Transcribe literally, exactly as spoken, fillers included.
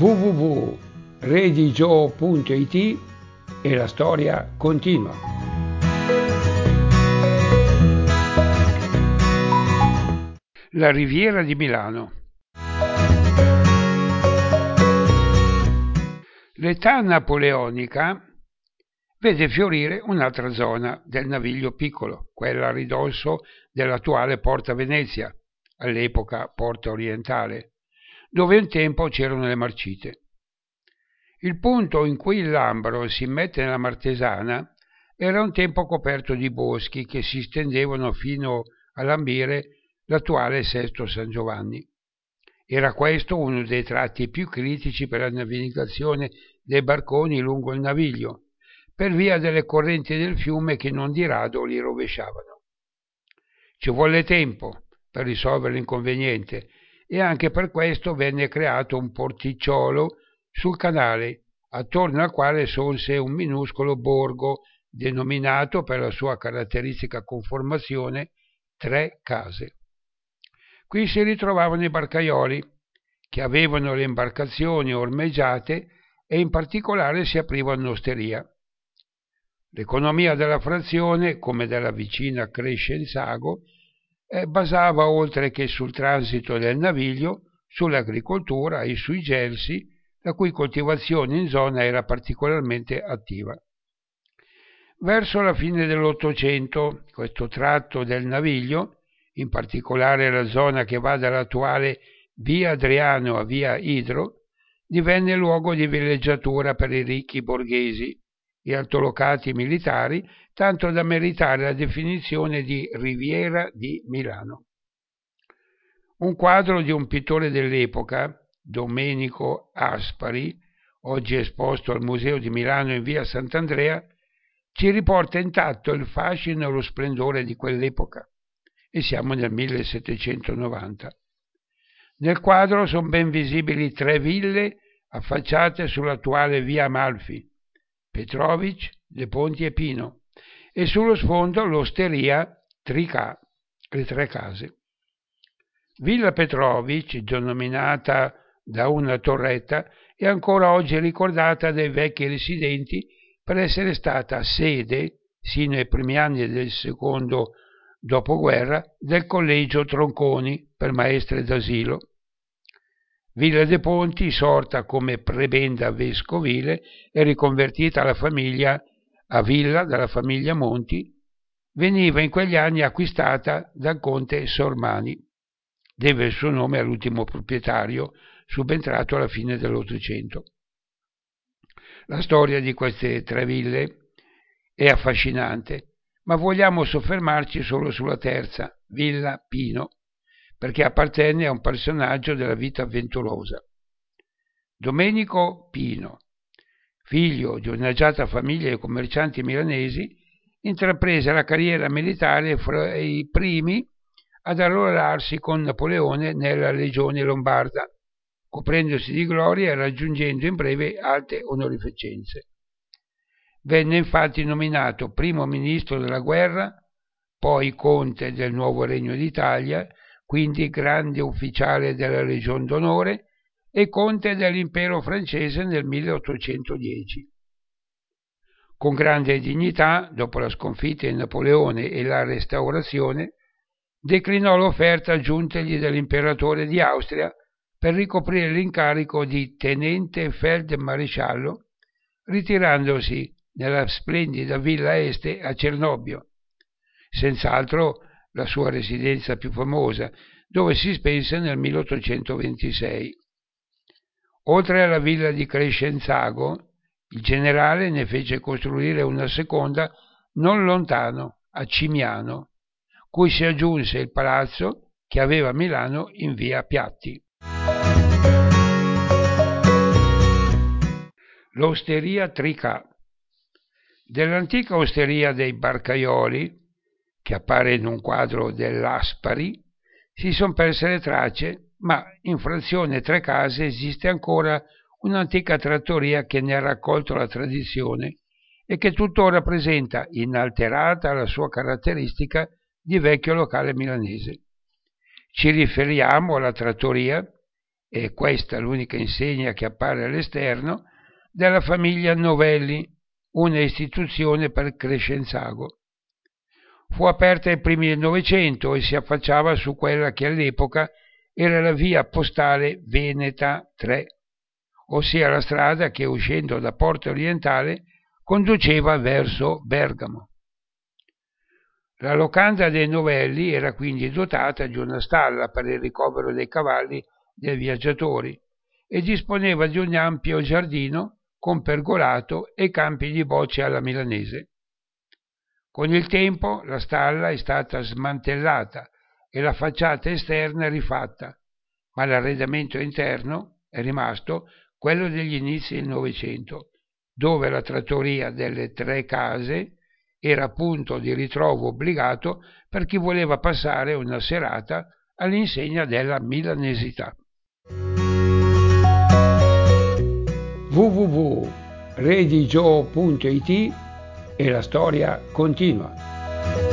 w w w punto redigio punto it e la storia continua. La Riviera di Milano. L'età napoleonica vede fiorire un'altra zona del Naviglio Piccolo, quella a ridosso dell'attuale Porta Venezia, all'epoca Porta Orientale, dove un tempo c'erano le Marcite. Il punto in cui il Lambro si mette nella Martesana era un tempo coperto di boschi che si stendevano fino a lambire l'attuale Sesto San Giovanni. Era questo uno dei tratti più critici per la navigazione dei barconi lungo il Naviglio, per via delle correnti del fiume che non di rado li rovesciavano. Ci volle tempo per risolvere l'inconveniente e anche per questo venne creato un porticciolo sul canale, attorno al quale sorse un minuscolo borgo denominato per la sua caratteristica conformazione Tre Case. Qui si ritrovavano i barcaioli, che avevano le imbarcazioni ormeggiate e in particolare si apriva un'osteria. L'economia della frazione, come della vicina Crescenzago, eh, basava, oltre che sul transito del Naviglio, sull'agricoltura e sui gelsi, la cui coltivazione in zona era particolarmente attiva. Verso la fine dell'Ottocento, questo tratto del Naviglio, in particolare la zona che va dall'attuale via Adriano a via Idro, divenne luogo di villeggiatura per i ricchi borghesi e altolocati militari, tanto da meritare la definizione di Riviera di Milano. Un quadro di un pittore dell'epoca, Domenico Aspari, oggi esposto al Museo di Milano in via Sant'Andrea, ci riporta intatto il fascino e lo splendore di quell'epoca, e siamo nel millesettecentonovanta. Nel quadro sono ben visibili tre ville affacciate sull'attuale via Amalfi, Petrovic, De Ponti e Pino, e sullo sfondo l'osteria Tricà, le Tre Case. Villa Petrovic, denominata da una torretta, è ancora oggi ricordata dai vecchi residenti per essere stata sede, sino ai primi anni del secondo dopoguerra, del collegio Tronconi per maestre d'asilo. Villa De Ponti, sorta come prebenda vescovile e riconvertita alla famiglia a villa dalla famiglia Monti, veniva in quegli anni acquistata dal conte Sormani. Deve il suo nome all'ultimo proprietario, subentrato alla fine dell'Ottocento. La storia di queste tre ville è affascinante, ma vogliamo soffermarci solo sulla terza, Villa Pino, perché appartiene a un personaggio della vita avventurosa. Domenico Pino, figlio di un'agiata famiglia di commercianti milanesi, intraprese la carriera militare fra i primi ad arruolarsi con Napoleone nella Legione Lombarda, coprendosi di gloria e raggiungendo in breve alte onorificenze. Venne infatti nominato primo ministro della guerra, poi conte del nuovo Regno d'Italia, quindi grande ufficiale della Legion d'Onore e conte dell'impero francese nel milleottocentodieci. Con grande dignità, dopo la sconfitta di Napoleone e la restaurazione, declinò l'offerta giuntegli dall'imperatore di Austria per ricoprire l'incarico di tenente feldmaresciallo, ritirandosi nella splendida Villa Este a Cernobbio, senz'altro la sua residenza più famosa, dove si spense nel milleottocentoventisei. Oltre alla villa di Crescenzago, il generale ne fece costruire una seconda non lontano, a Cimiano, cui si aggiunse il palazzo che aveva a Milano in via Piatti. L'osteria Tricà. Dell'antica osteria dei Barcaioli, che appare in un quadro dell'Aspari, si sono perse le tracce, ma in frazione Tre Case esiste ancora un'antica trattoria che ne ha raccolto la tradizione e che tuttora presenta inalterata la sua caratteristica di vecchio locale milanese. Ci riferiamo alla trattoria e questa è l'unica insegna che appare all'esterno, della famiglia Novelli, una istituzione per Crescenzago. Fu aperta ai primi del Novecento e si affacciava su quella che all'epoca era la via postale Veneta tre, ossia la strada che, uscendo da Porta Orientale, conduceva verso Bergamo. La locanda dei Novelli era quindi dotata di una stalla per il ricovero dei cavalli dei viaggiatori e disponeva di un ampio giardino con pergolato e campi di bocce alla milanese. Con il tempo la stalla è stata smantellata e la facciata esterna rifatta, ma l'arredamento interno è rimasto quello degli inizi del Novecento, dove la trattoria delle Tre Case era punto di ritrovo obbligato per chi voleva passare una serata all'insegna della milanesità. w w w punto redigio punto it e la storia continua.